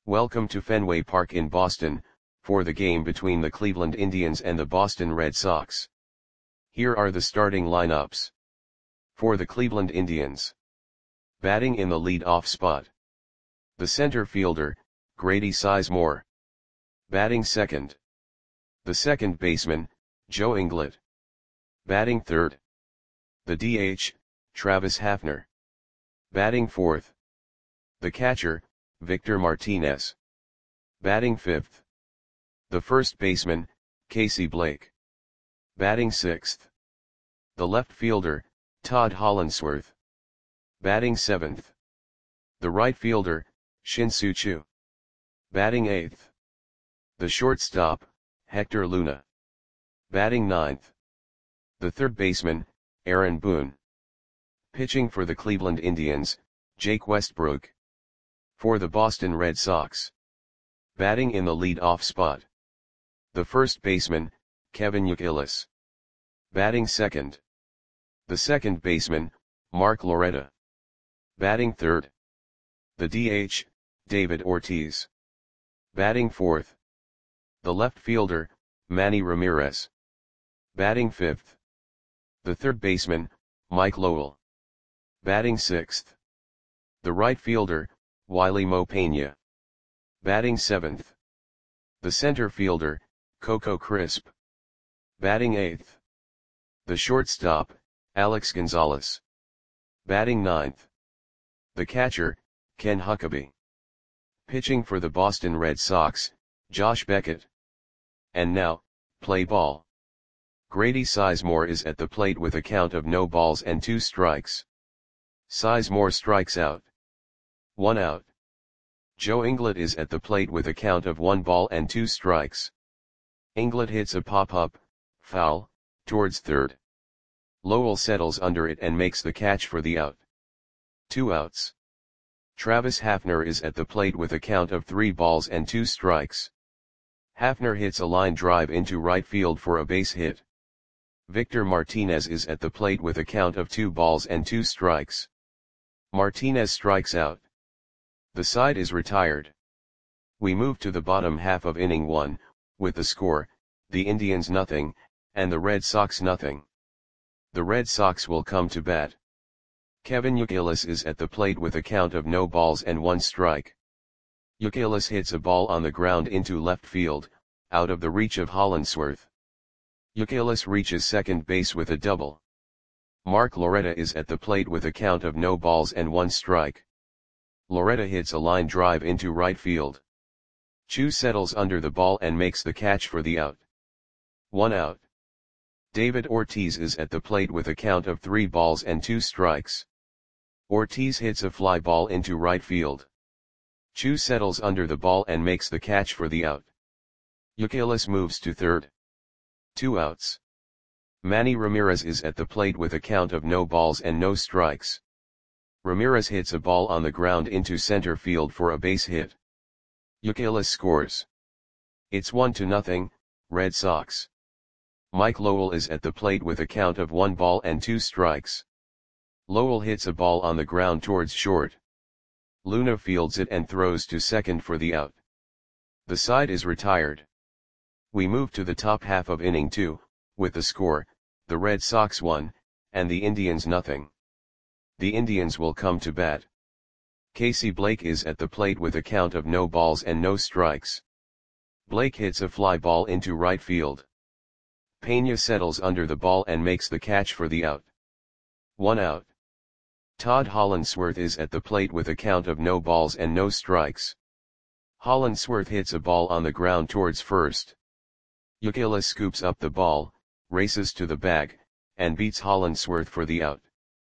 Welcome to Fenway Park in Boston, for the game between the Cleveland Indians and the Boston Red Sox. Here are the starting lineups. For the Cleveland Indians. Batting in the lead-off spot. The center fielder, Grady Sizemore. Batting second. The second baseman, Joe Inglet. Batting third. The DH, Travis Hafner. Batting fourth. The catcher, Victor Martinez. Batting fifth. The first baseman, Casey Blake. Batting sixth. The left fielder, Todd Hollandsworth. Batting seventh. The right fielder, Shin-Soo Choo. Batting eighth. The shortstop, Hector Luna. Batting ninth. The third baseman, Aaron Boone. Pitching for the Cleveland Indians, Jake Westbrook. For the Boston Red Sox. Batting in the lead-off spot. The first baseman, Kevin Youkilis. Batting second. The second baseman, Mark Loretta. Batting third. The DH, David Ortiz. Batting fourth. The left fielder, Manny Ramirez. Batting fifth. The third baseman, Mike Lowell. Batting sixth. The right fielder, Wiley Mo Pena. Batting seventh. The center fielder, Coco Crisp. Batting eighth. The shortstop, Alex Gonzalez. Batting ninth. The catcher, Ken Huckabee. Pitching for the Boston Red Sox, Josh Beckett. And now, play ball. Grady Sizemore is at the plate with a count of no balls and 2 strikes. Sizemore strikes out. 1 out. Joe Inglet is at the plate with a count of 1 ball and 2 strikes. Inglet hits a pop-up, foul, towards third. Lowell settles under it and makes the catch for the out. 2 outs. Travis Hafner is at the plate with a count of 3 balls and 2 strikes. Hafner hits a line drive into right field for a base hit. Victor Martinez is at the plate with a count of 2 balls and 2 strikes. Martinez strikes out. The side is retired. We move to the bottom half of inning 1, with the score, the Indians nothing, and the Red Sox nothing. The Red Sox will come to bat. Kevin Youkilis is at the plate with a count of no balls and 1 strike. Youkilis hits a ball on the ground into left field, out of the reach of Hollandsworth. Youkilis reaches second base with a double. Mark Loretta is at the plate with a count of no balls and 1 strike. Loretta hits a line drive into right field. Choo settles under the ball and makes the catch for the out. 1 out. David Ortiz is at the plate with a count of 3 balls and 2 strikes. Ortiz hits a fly ball into right field. Choo settles under the ball and makes the catch for the out. Youkilis moves to third. 2 outs. Manny Ramirez is at the plate with a count of no balls and no strikes. Ramirez hits a ball on the ground into center field for a base hit. Youkilis scores. It's 1-0, Red Sox. Mike Lowell is at the plate with a count of 1 ball and 2 strikes. Lowell hits a ball on the ground towards short. Luna fields it and throws to second for the out. The side is retired. We move to the top half of inning 2, with the score, the Red Sox 1, and the Indians nothing. The Indians will come to bat. Casey Blake is at the plate with a count of no balls and no strikes. Blake hits a fly ball into right field. Pena settles under the ball and makes the catch for the out. 1 out. Todd Hollandsworth is at the plate with a count of no balls and no strikes. Hollandsworth hits a ball on the ground towards first. Youkilis scoops up the ball, races to the bag, and beats Hollandsworth for the out.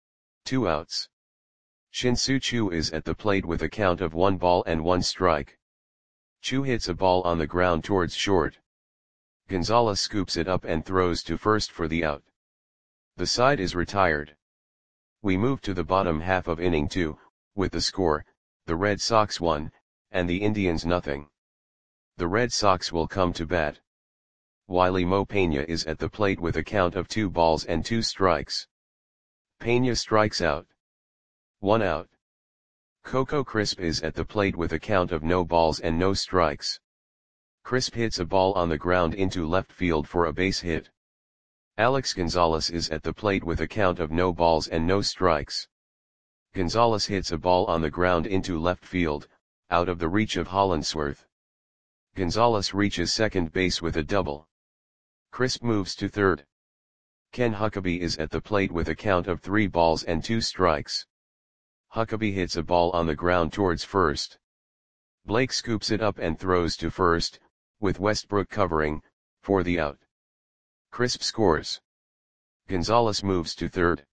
2 outs. Shin-Soo Choo is at the plate with a count of 1 ball and 1 strike. Choo hits a ball on the ground towards short. Gonzalez scoops it up and throws to first for the out. The side is retired. We move to the bottom half of inning 2, with the score, the Red Sox 1, and the Indians nothing. The Red Sox will come to bat. Wiley Mo Pena is at the plate with a count of 2 balls and 2 strikes. Pena strikes out. 1 out. Coco Crisp is at the plate with a count of no balls and no strikes. Crisp hits a ball on the ground into left field for a base hit. Alex Gonzalez is at the plate with a count of no balls and no strikes. Gonzalez hits a ball on the ground into left field, out of the reach of Hollandsworth. Gonzalez reaches second base with a double. Crisp moves to third. Ken Huckabee is at the plate with a count of 3 balls and 2 strikes. Huckabee hits a ball on the ground towards first. Blake scoops it up and throws to first, with Westbrook covering, for the out. Crisp scores. Gonzalez moves to third.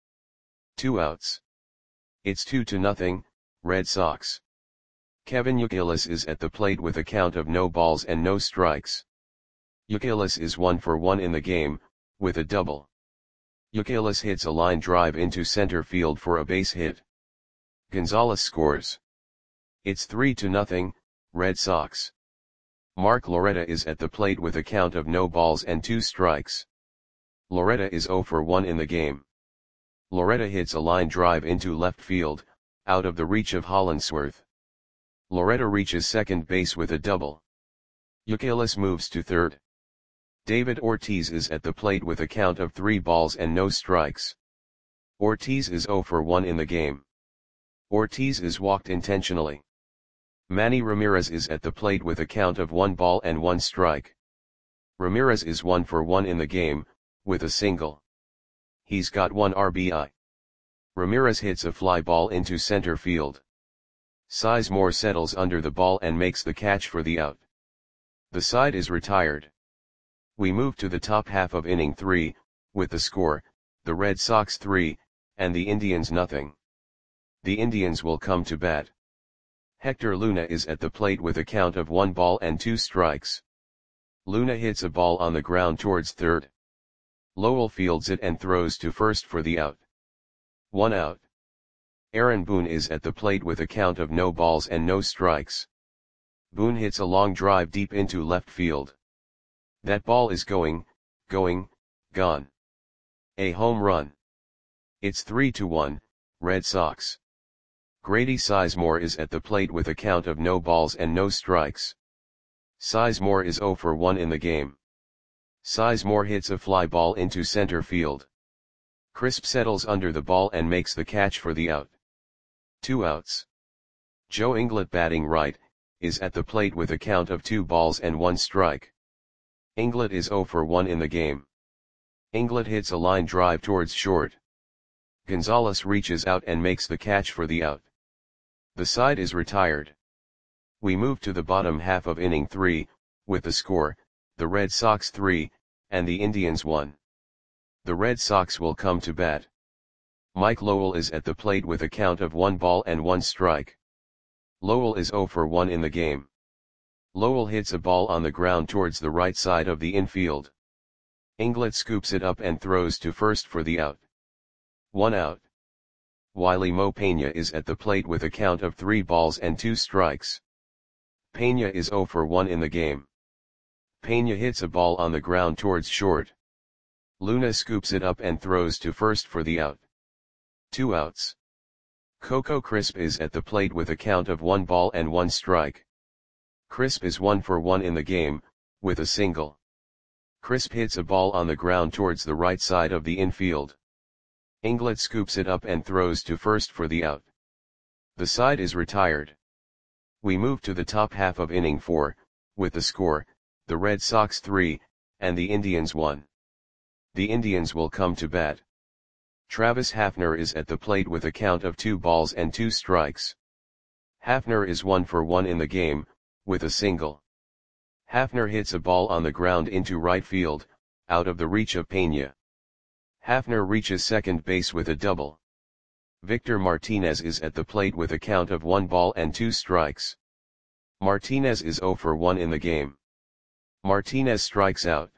2 outs. It's 2-0, Red Sox. Kevin Youkilis is at the plate with a count of no balls and no strikes. Youkilis is 1 for 1 in the game, with a double. Youkilis hits a line drive into center field for a base hit. Gonzalez scores. It's 3-0, Red Sox. Mark Loretta is at the plate with a count of no balls and 2 strikes. Loretta is 0 for 1 in the game. Loretta hits a line drive into left field, out of the reach of Hollandsworth. Loretta reaches second base with a double. Youkilis moves to third. David Ortiz is at the plate with a count of 3 balls and no strikes. Ortiz is 0 for 1 in the game. Ortiz is walked intentionally. Manny Ramirez is at the plate with a count of 1 ball and 1 strike. Ramirez is 1 for 1 in the game, with a single. He's got 1 RBI. Ramirez hits a fly ball into center field. Sizemore settles under the ball and makes the catch for the out. The side is retired. We move to the top half of inning 3, with the score, the Red Sox 3, and the Indians nothing. The Indians will come to bat. Hector Luna is at the plate with a count of 1 ball and 2 strikes. Luna hits a ball on the ground towards third. Lowell fields it and throws to first for the out. 1 out. Aaron Boone is at the plate with a count of no balls and no strikes. Boone hits a long drive deep into left field. That ball is gone. A home run. It's 3-1, Red Sox. Grady Sizemore is at the plate with a count of no balls and no strikes. Sizemore is 0 for 1 in the game. Sizemore hits a fly ball into center field. Crisp settles under the ball and makes the catch for the out. 2 outs. Joe Inglet, batting right, is at the plate with a count of 2 balls and 1 strike. Inglet is 0 for 1 in the game. Inglet hits a line drive towards short. Gonzalez reaches out and makes the catch for the out. The side is retired. We move to the bottom half of inning 3, with the score, the Red Sox 3, and the Indians 1. The Red Sox will come to bat. Mike Lowell is at the plate with a count of 1 ball and 1 strike. Lowell is 0 for 1 in the game. Lowell hits a ball on the ground towards the right side of the infield. Inglet scoops it up and throws to first for the out. 1 out. Wiley Mo Pena is at the plate with a count of 3 balls and 2 strikes. Pena is 0 for 1 in the game. Pena hits a ball on the ground towards short. Luna scoops it up and throws to first for the out. 2 outs. Coco Crisp is at the plate with a count of 1 ball and 1 strike. Crisp is 1 for 1 in the game, with a single. Crisp hits a ball on the ground towards the right side of the infield. Inglet scoops it up and throws to first for the out. The side is retired. We move to the top half of inning 4, with the score, the Red Sox 3, and the Indians 1. The Indians will come to bat. Travis Hafner is at the plate with a count of 2 balls and 2 strikes. Hafner is 1 for 1 in the game, with a single. Hafner hits a ball on the ground into right field, out of the reach of Pena. Hafner reaches second base with a double. Victor Martinez is at the plate with a count of 1 ball and 2 strikes. Martinez is 0 for 1 in the game. Martinez strikes out.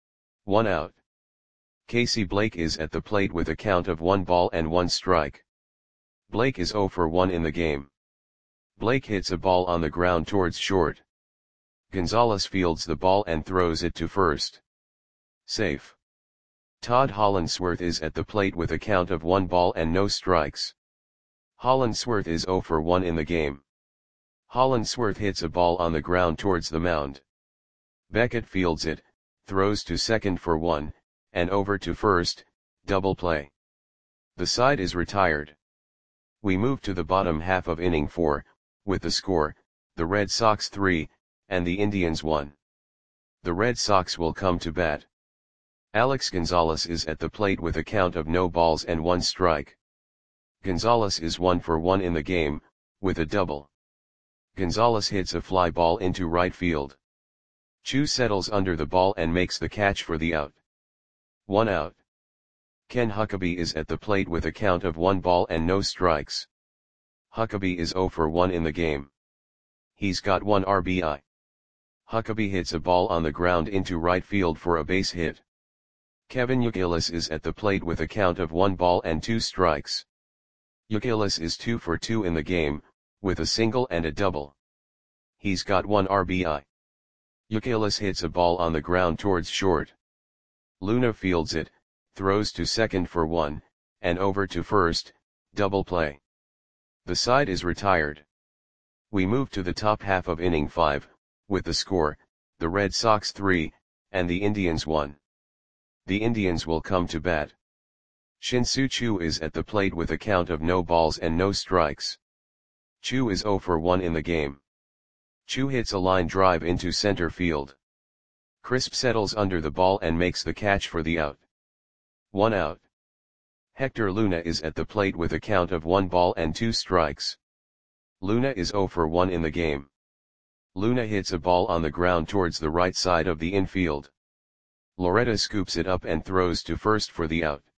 1 out. Casey Blake is at the plate with a count of 1 ball and 1 strike. Blake is 0 for 1 in the game. Blake hits a ball on the ground towards short. Gonzalez fields the ball and throws it to first. Safe. Todd Hollandsworth is at the plate with a count of 1 ball and no strikes. Hollandsworth is 0 for 1 in the game. Hollandsworth hits a ball on the ground towards the mound. Beckett fields it, throws to second for 1, and over to first, double play. The side is retired. We move to the bottom half of inning 4, with the score, the Red Sox 3, and the Indians 1. The Red Sox will come to bat. Alex Gonzalez is at the plate with a count of no balls and 1 strike. Gonzalez is 1 for 1 in the game, with a double. Gonzalez hits a fly ball into right field. Chu settles under the ball and makes the catch for the out. 1 out. Ken Huckabee is at the plate with a count of 1 ball and no strikes. Huckabee is 0 for 1 in the game. He's got 1 RBI. Huckabee hits a ball on the ground into right field for a base hit. Kevin Youkilis is at the plate with a count of 1 ball and 2 strikes. Youkilis is 2 for 2 in the game, with a single and a double. He's got 1 RBI. Youkilis hits a ball on the ground towards short. Luna fields it, throws to second for 1, and over to first, double play. The side is retired. We move to the top half of inning 5, with the score, the Red Sox 3, and the Indians 1. The Indians will come to bat. Shin-Soo Choo is at the plate with a count of no balls and no strikes. Choo is 0 for 1 in the game. Choo hits a line drive into center field. Crisp settles under the ball and makes the catch for the out. 1 out. Hector Luna is at the plate with a count of 1 ball and 2 strikes. Luna is 0 for 1 in the game. Luna hits a ball on the ground towards the right side of the infield. Loretta scoops it up and throws to first for the out.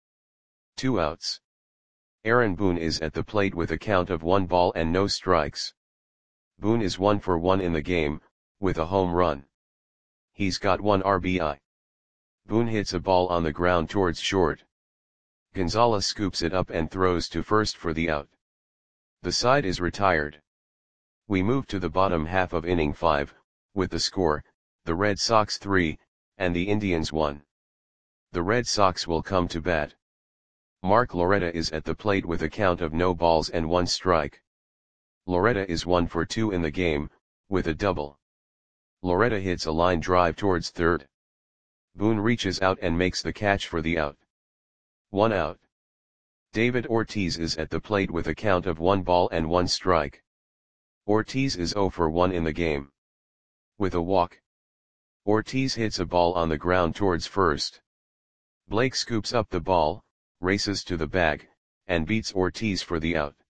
2 outs. Aaron Boone is at the plate with a count of 1 ball and no strikes. Boone is 1 for 1 in the game, with a home run. He's got 1 RBI. Boone hits a ball on the ground towards short. Gonzalez scoops it up and throws to first for the out. The side is retired. We move to the bottom half of inning 5, with the score, the Red Sox 3, and the Indians 1. The Red Sox will come to bat. Mark Loretta is at the plate with a count of no balls and 1 strike. Loretta is 1 for 2 in the game, with a double. Loretta hits a line drive towards third. Boone reaches out and makes the catch for the out. 1 out. David Ortiz is at the plate with a count of 1 ball and 1 strike. Ortiz is 0 for 1 in the game. With a walk. Ortiz hits a ball on the ground towards first. Blake scoops up the ball, races to the bag, and beats Ortiz for the out.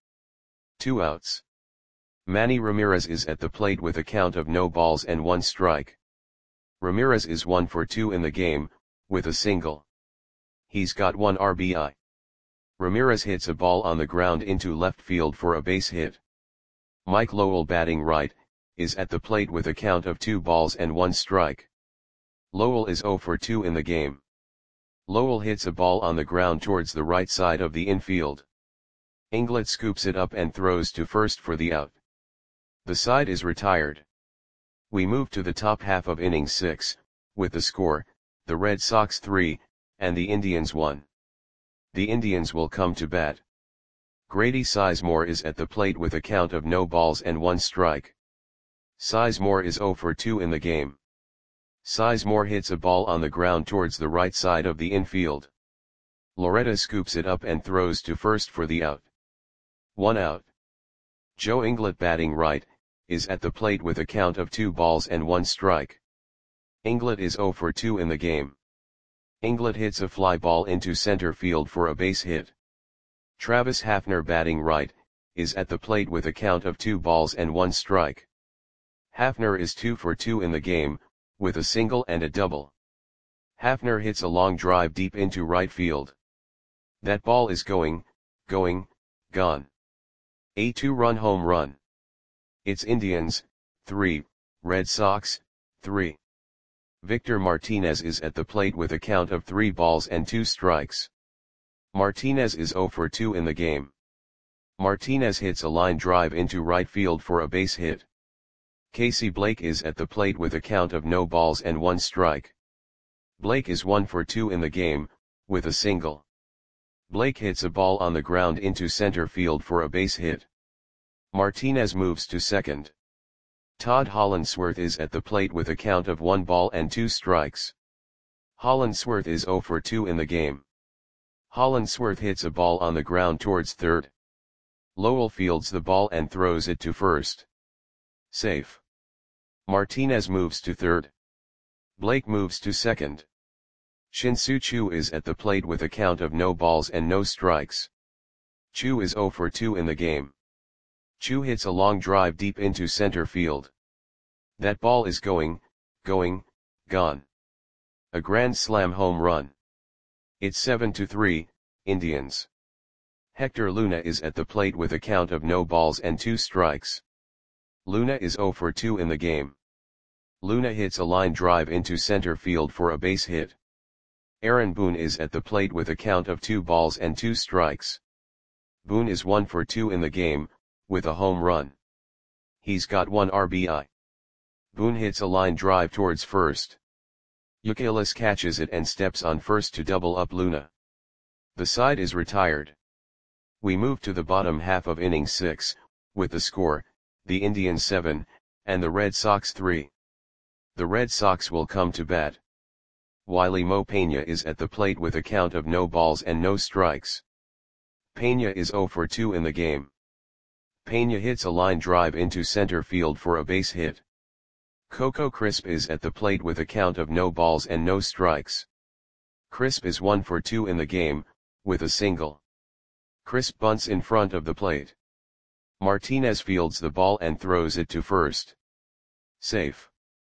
2 outs. Manny Ramirez is at the plate with a count of no balls and 1 strike. Ramirez is 1 for 2 in the game, with a single. He's got 1 RBI. Ramirez hits a ball on the ground into left field for a base hit. Mike Lowell, batting right, is at the plate with a count of 2 balls and 1 strike. Lowell is 0 for 2 in the game. Lowell hits a ball on the ground towards the right side of the infield. Inglett scoops it up and throws to first for the out. The side is retired. We move to the top half of inning 6, with the score, the Red Sox 3, and the Indians 1. The Indians will come to bat. Grady Sizemore is at the plate with a count of no balls and 1 strike. Sizemore is 0 for 2 in the game. Sizemore hits a ball on the ground towards the right side of the infield. Loretta scoops it up and throws to first for the out. 1 out. Joe Inglett, batting right, is at the plate with a count of 2 balls and 1 strike. Inglett is 0 for 2 in the game. Inglett hits a fly ball into center field for a base hit. Travis Hafner, batting right, is at the plate with a count of 2 balls and 1 strike. Hafner is 2 for 2 in the game, with a single and a double. Hafner hits a long drive deep into right field. That ball is gone. A 2-run home run. It's Indians, 3, Red Sox, 3. Victor Martinez is at the plate with a count of 3 balls and 2 strikes. Martinez is 0 for 2 in the game. Martinez hits a line drive into right field for a base hit. Casey Blake is at the plate with a count of no balls and 1 strike. Blake is 1 for 2 in the game, with a single. Blake hits a ball on the ground into center field for a base hit. Martinez moves to second. Todd Hollandsworth is at the plate with a count of 1 ball and 2 strikes. Hollandsworth is 0 for 2 in the game. Hollandsworth hits a ball on the ground towards third. Lowell fields the ball and throws it to first. Safe. Martinez moves to third. Blake moves to second. Shin-Soo Choo is at the plate with a count of no balls and no strikes. Choo is 0 for 2 in the game. Choo hits a long drive deep into center field. That ball is gone. A grand slam home run. It's 7-3, Indians. Hector Luna is at the plate with a count of no balls and 2 strikes. Luna is 0 for 2 in the game. Luna hits a line drive into center field for a base hit. Aaron Boone is at the plate with a count of 2 balls and 2 strikes. Boone is 1 for 2 in the game, with a home run. He's got 1 RBI. Boone hits a line drive towards first. Youkilis catches it and steps on first to double up Luna. The side is retired. We move to the bottom half of inning 6, with the score, the Indians 7, and the Red Sox 3. The Red Sox will come to bat. Wiley Mo Peña is at the plate with a count of no balls and no strikes. Peña is 0 for 2 in the game. Peña hits a line drive into center field for a base hit. Coco Crisp is at the plate with a count of no balls and no strikes. Crisp is 1 for 2 in the game, with a single. Crisp bunts in front of the plate. Martinez fields the ball and throws it to first. Safe.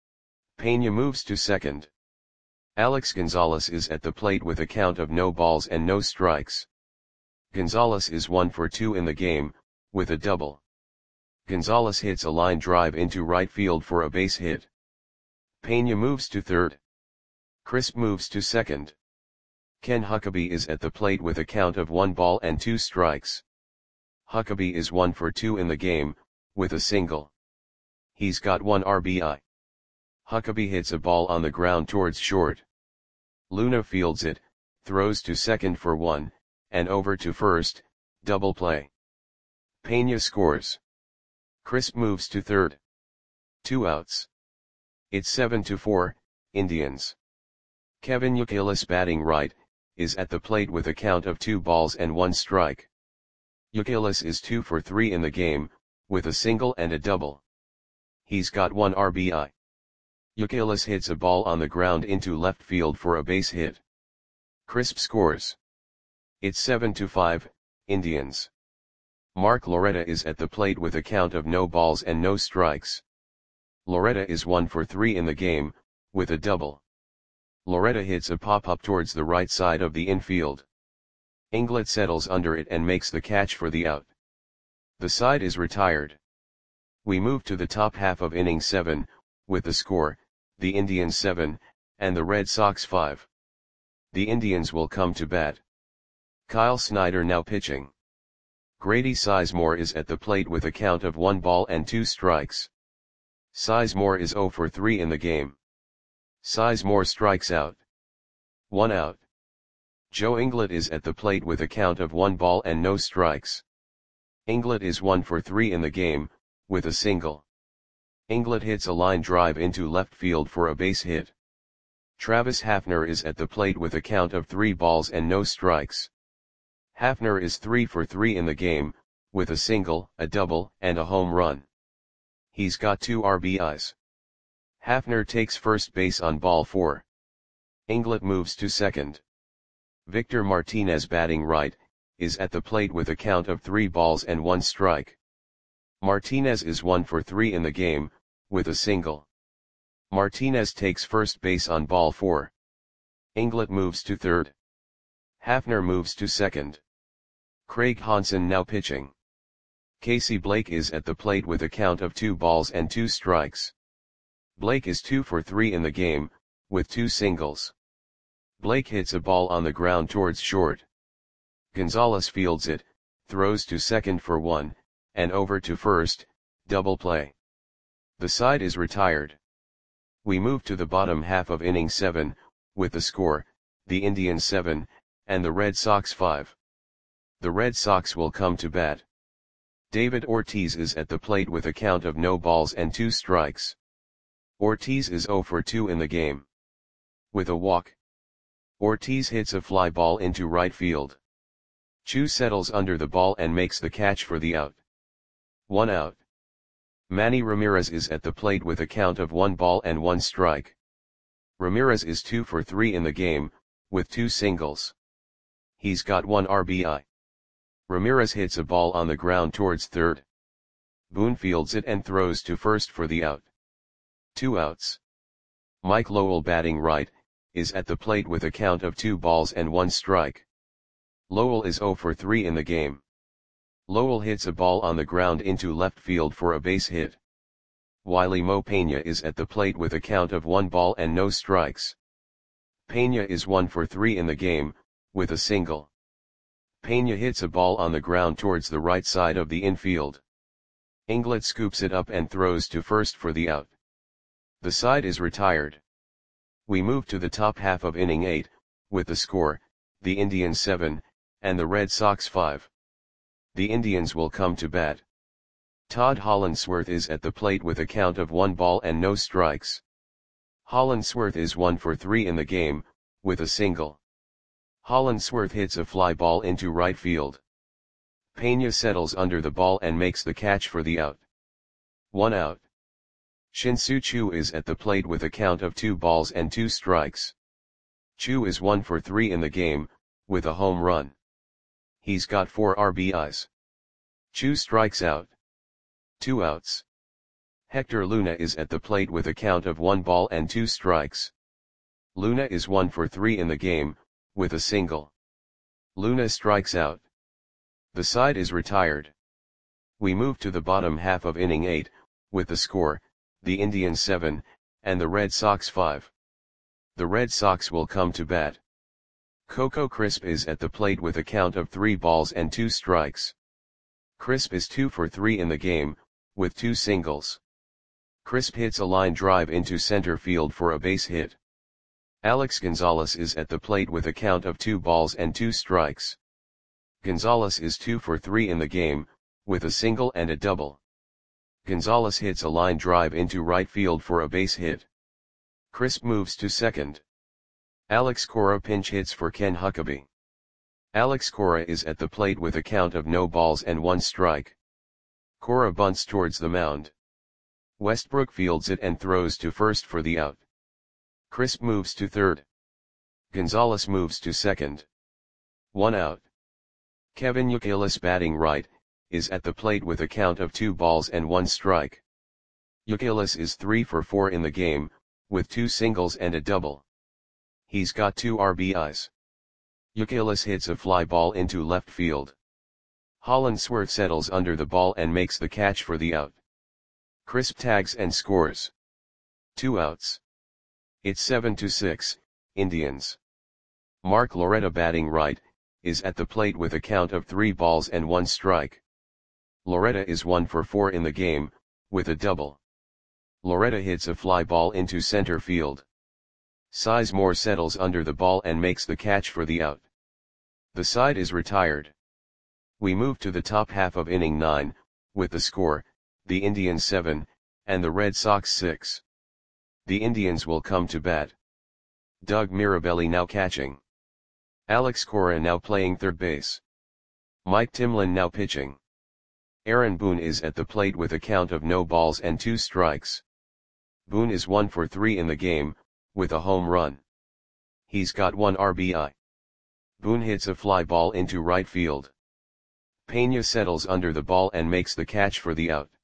Peña moves to second. Alex Gonzalez is at the plate with a count of no balls and no strikes. Gonzalez is 1 for 2 in the game, with a double. Gonzalez hits a line drive into right field for a base hit. Peña moves to third. Crisp moves to second. Ken Huckabee is at the plate with a count of 1 ball and 2 strikes. Huckabee is 1 for 2 in the game, with a single. He's got 1 RBI. Huckabee hits a ball on the ground towards short. Luna fields it, throws to second for 1, and over to first, double play. Peña scores. Crisp moves to third. 2 outs. It's 7-4, Indians. Kevin Youkilis batting right, is at the plate with a count of 2 balls and 1 strike. Youkilis is 2 for 3 in the game, with a single and a double. He's got 1 RBI. Youkilis hits a ball on the ground into left field for a base hit. Crisp scores. It's 7-5, Indians. Mark Loretta is at the plate with a count of no balls and no strikes. Loretta is 1 for 3 in the game, with a double. Loretta hits a pop-up towards the right side of the infield. Inglett settles under it and makes the catch for the out. The side is retired. We move to the top half of inning 7, with the score, the Indians 7, and the Red Sox 5. The Indians will come to bat. Kyle Snyder now pitching. Grady Sizemore is at the plate with a count of 1 ball and 2 strikes. Sizemore is 0 for 3 in the game. Sizemore strikes out. 1 out. Joe Inglett is at the plate with a count of 1 ball and no strikes. Inglett is 1 for 3 in the game, with a single. Inglett hits a line drive into left field for a base hit. Travis Hafner is at the plate with a count of 3 balls and no strikes. Hafner is 3 for 3 in the game, with a single, a double, and a home run. He's got 2 RBIs. Hafner takes first base on ball 4. Inglett moves to second. Victor Martinez batting right, is at the plate with a count of 3 balls and 1 strike. Martinez is 1 for 3 in the game, with a single. Martinez takes first base on ball 4. Inglett moves to third. Hafner moves to second. Craig Hansen now pitching. Casey Blake is at the plate with a count of 2 balls and 2 strikes. Blake is 2 for 3 in the game, with 2 singles. Blake hits a ball on the ground towards short. Gonzalez fields it, throws to second for 1, and over to first, double play. The side is retired. We move to the bottom half of inning 7, with the score, the Indians 7, and the Red Sox 5. The Red Sox will come to bat. David Ortiz is at the plate with a count of no balls and 2 strikes. Ortiz is 0 for 2 in the game. With a walk, Ortiz hits a fly ball into right field. Chu settles under the ball and makes the catch for the out. 1 out. Manny Ramirez is at the plate with a count of 1 ball and 1 strike. Ramirez is 2 for 3 in the game, with 2 singles. He's got 1 RBI. Ramirez hits a ball on the ground towards third. Boone fields it and throws to first for the out. 2 outs. Mike Lowell, batting right, is at the plate with a count of 2 balls and 1 strike. Lowell is 0 for 3 in the game. Lowell hits a ball on the ground into left field for a base hit. Wiley Mo Pena is at the plate with a count of 1 ball and no strikes. Pena is 1 for 3 in the game, with a single. Pena hits a ball on the ground towards the right side of the infield. Inglet scoops it up and throws to first for the out. The side is retired. We move to the top half of inning 8, with the score, the Indians 7, and the Red Sox 5. The Indians will come to bat. Todd Hollandsworth is at the plate with a count of 1 ball and no strikes. Hollandsworth is 1 for 3 in the game, with a single. Hollandsworth hits a fly ball into right field. Pena settles under the ball and makes the catch for the out. 1 out. Shin-Soo Choo is at the plate with a count of 2 balls and 2 strikes. Choo is 1 for 3 in the game, with a home run. He's got 4 RBIs. Choo strikes out. 2 outs. Hector Luna is at the plate with a count of 1 ball and 2 strikes. Luna is 1 for 3 in the game, with a single. Luna strikes out. The side is retired. We move to the bottom half of inning 8, with the score, the Indians 7, and the Red Sox 5. The Red Sox will come to bat. Coco Crisp is at the plate with a count of 3 balls and 2 strikes. Crisp is 2 for 3 in the game, with 2 singles. Crisp hits a line drive into center field for a base hit. Alex Gonzalez is at the plate with a count of 2 balls and 2 strikes. Gonzalez is 2 for 3 in the game, with a single and a double. Gonzalez hits a line drive into right field for a base hit. Crisp moves to second. Alex Cora pinch hits for Ken Huckabee. Alex Cora is at the plate with a count of no balls and 1 strike. Cora bunts towards the mound. Westbrook fields it and throws to first for the out. Crisp moves to third. Gonzalez moves to second. 1 out. Kevin Youkilis, batting right, is at the plate with a count of 2 balls and 1 strike. Youkilis is 3 for 4 in the game, with 2 singles and a double. He's got 2 RBIs. Youkilis hits a fly ball into left field. Hollandsworth settles under the ball and makes the catch for the out. Crisp tags and scores. 2 outs. It's 7-6, Indians. Mark Loretta, batting right, is at the plate with a count of 3 balls and 1 strike. Loretta is 1 for 4 in the game, with a double. Loretta hits a fly ball into center field. Sizemore settles under the ball and makes the catch for the out. The side is retired. We move to the top half of inning 9, with the score, the Indians 7, and the Red Sox 6. The Indians will come to bat. Doug Mirabelli now catching. Alex Cora now playing third base. Mike Timlin now pitching. Aaron Boone is at the plate with a count of no balls and 2 strikes. Boone is 1 for 3 in the game, with a home run. He's got 1 RBI. Boone hits a fly ball into right field. Pena settles under the ball and makes the catch for the out.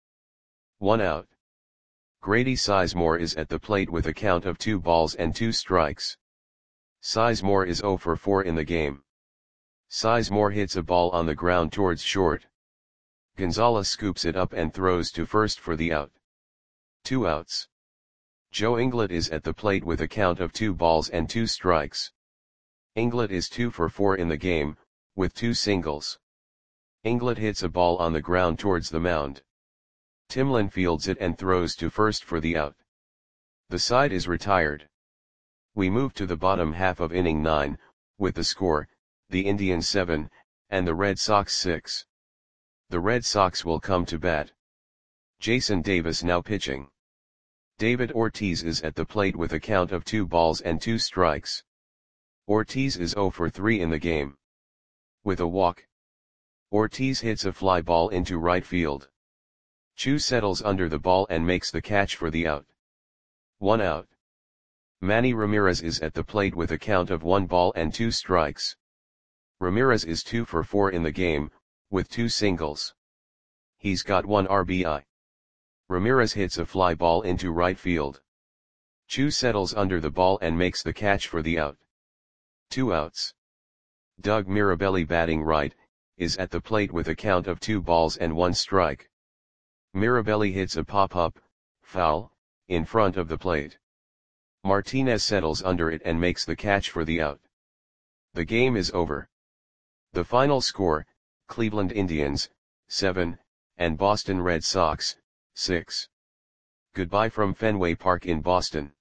1 out. Grady Sizemore is at the plate with a count of 2 balls and 2 strikes. Sizemore is 0 for 4 in the game. Sizemore hits a ball on the ground towards short. Gonzalez scoops it up and throws to first for the out. 2 outs. Joe Inglet is at the plate with a count of 2 balls and 2 strikes. Inglet is 2 for 4 in the game, with 2 singles. Inglet hits a ball on the ground towards the mound. Timlin fields it and throws to first for the out. The side is retired. We move to the bottom half of inning 9, with the score, the Indians 7, and the Red Sox 6. The Red Sox will come to bat. Jason Davis now pitching. David Ortiz is at the plate with a count of 2 balls and 2 strikes. Ortiz is 0 for 3 in the game. With a walk, Ortiz hits a fly ball into right field. Chu settles under the ball and makes the catch for the out. 1 out. Manny Ramirez is at the plate with a count of 1 ball and 2 strikes. Ramirez is 2 for 4 in the game, with 2 singles. He's got 1 RBI. Ramirez hits a fly ball into right field. Chu settles under the ball and makes the catch for the out. 2 outs. Doug Mirabelli batting right, is at the plate with a count of 2 balls and 1 strike. Mirabelli hits a pop-up, foul, in front of the plate. Martinez settles under it and makes the catch for the out. The game is over. The final score, Cleveland Indians, 7, and Boston Red Sox, 6. Goodbye from Fenway Park in Boston.